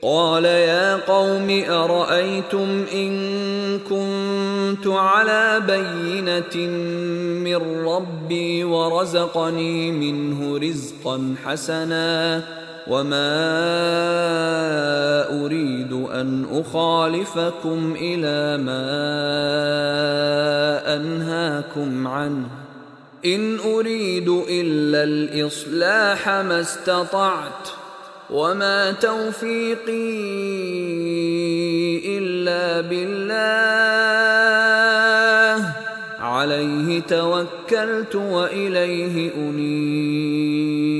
قال يا قوم أرأيتم إن كنت على بينة من ربي ورزقني منه رزقا حسنا وما أريد أن أخالفكم إلى ما أنهاكم عنه إن أريد إلا الإصلاح ما استطعت وما توفيقي إلا بالله عليه توكلت وإليه أنيب.